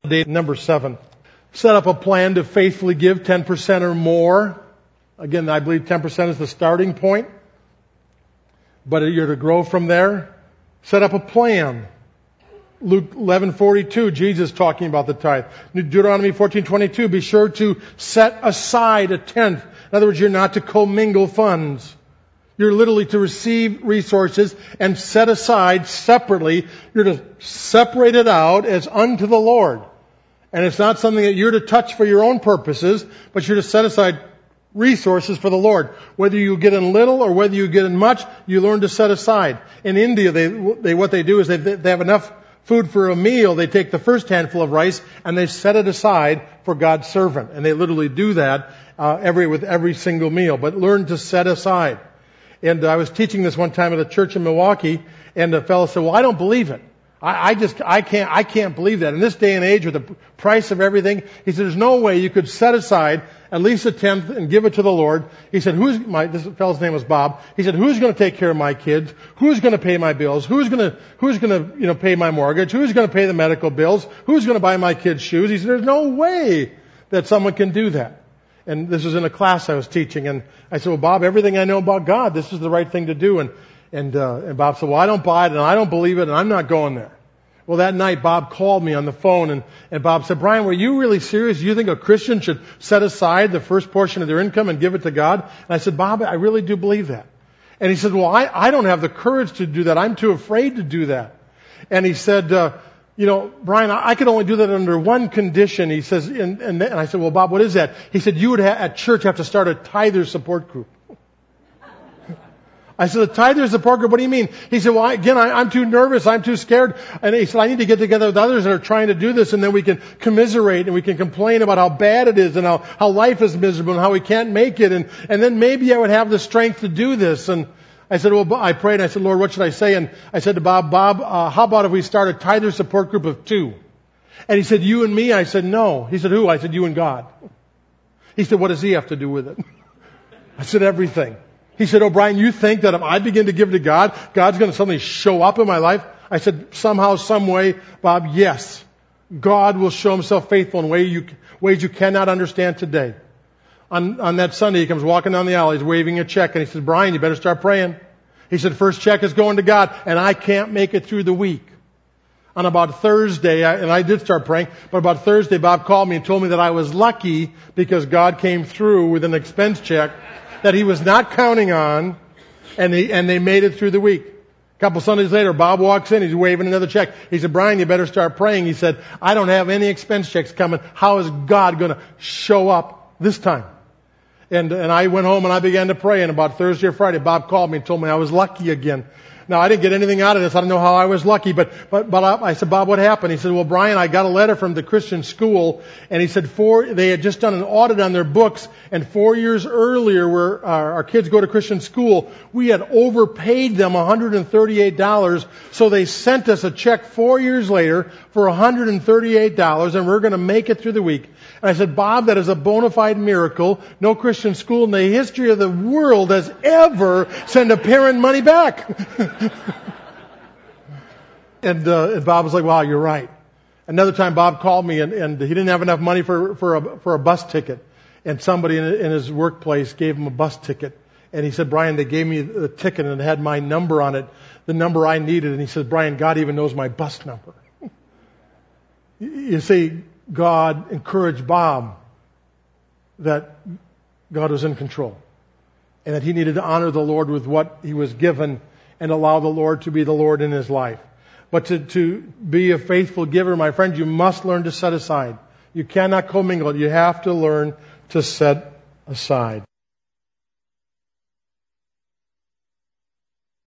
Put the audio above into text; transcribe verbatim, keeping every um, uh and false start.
Day number seven. Set up a plan to faithfully give ten percent or more. Again, I believe ten percent is the starting point, but you're to grow from there. Set up a plan. Luke eleven forty-two, Jesus talking about the tithe. Deuteronomy fourteen twenty-two, be sure to set aside a tenth. In other words, you're not to commingle funds. You're literally to receive resources and set aside separately. You're to separate it out as unto the Lord. And it's not something that you're to touch for your own purposes, but you're to set aside resources for the Lord. Whether you get in little or whether you get in much, you learn to set aside. In India, they, they what they do is they, they have enough food for a meal. They take the first handful of rice and they set it aside for God's servant. And they literally do that uh, every with every single meal. But learn to set aside. And I was teaching this one time at a church in Milwaukee, and a fellow said, well, I don't believe it. I, I just, I can't, I can't believe that. In this day and age with the price of everything, he said, there's no way you could set aside at least a tenth and give it to the Lord. He said, who's, my, this fellow's name was Bob. He said, who's going to take care of my kids? Who's going to pay my bills? Who's going to, who's going to, you know, pay my mortgage? Who's going to pay the medical bills? Who's going to buy my kids shoes? He said, there's no way that someone can do that. And this was in a class I was teaching, and I said, well, Bob, everything I know about God, this is the right thing to do. And, and, uh, and Bob said, well, I don't buy it, and I don't believe it, and I'm not going there. Well, that night, Bob called me on the phone, and, and Bob said, Brian, were you really serious? You think a Christian should set aside the first portion of their income and give it to God? And I said, Bob, I really do believe that. And he said, well, I, I don't have the courage to do that. I'm too afraid to do that. And he said, uh, you know, Brian, I could only do that under one condition. He says, and, and, and I said, well, Bob, what is that? He said, you would ha- at church have to start a tither support group. I said, a tither support group, what do you mean? He said, well, I, again, I, I'm too nervous, I'm too scared. And he said, I need to get together with others that are trying to do this, and then we can commiserate and we can complain about how bad it is and how, how life is miserable and how we can't make it. And, and then maybe I would have the strength to do this. And I said, well, I prayed, and I said, Lord, what should I say? And I said to Bob, Bob, uh, how about if we start a tither support group of two? And he said, you and me? I said, no. He said, who? I said, you and God. He said, what does he have to do with it? I said, everything. He said, oh, Brian, you think that if I begin to give to God, God's going to suddenly show up in my life? I said, somehow, some way, Bob, yes. God will show himself faithful in ways you, ways you cannot understand today. On, on that Sunday, he comes walking down the aisle, he's waving a check, and he says, Brian, you better start praying. He said, first check is going to God, and I can't make it through the week. On about Thursday, I, and I did start praying, but about Thursday, Bob called me and told me that I was lucky because God came through with an expense check that he was not counting on, and, he, and they made it through the week. A couple Sundays later, Bob walks in, he's waving another check. He said, Brian, you better start praying. He said, I don't have any expense checks coming. How is God going to show up this time? And, and I went home and I began to pray, and about Thursday or Friday, Bob called me and told me I was lucky again. Now, I didn't get anything out of this. I don't know how I was lucky, but, but, but I, I said, Bob, what happened? He said, well, Brian, I got a letter from the Christian school, and he said four, they had just done an audit on their books, and four years earlier, where our, our kids go to Christian school, we had overpaid them one hundred thirty-eight dollars, so they sent us a check four years later for one hundred thirty-eight dollars, and we're going to make it through the week. And I said, Bob, that is a bona fide miracle. No Christian school in the history of the world has ever sent a parent money back. and, uh, and Bob was like, wow, you're right. Another time Bob called me, and, and he didn't have enough money for, for, a, for a bus ticket. And somebody in, in his workplace gave him a bus ticket. And he said, Brian, they gave me the ticket and it had my number on it, the number I needed. And he said, Brian, God even knows my bus number. You see, God encouraged Bob that God was in control and that he needed to honor the Lord with what he was given and allow the Lord to be the Lord in his life. But to, to be a faithful giver, my friend, you must learn to set aside. You cannot commingle. You have to learn to set aside.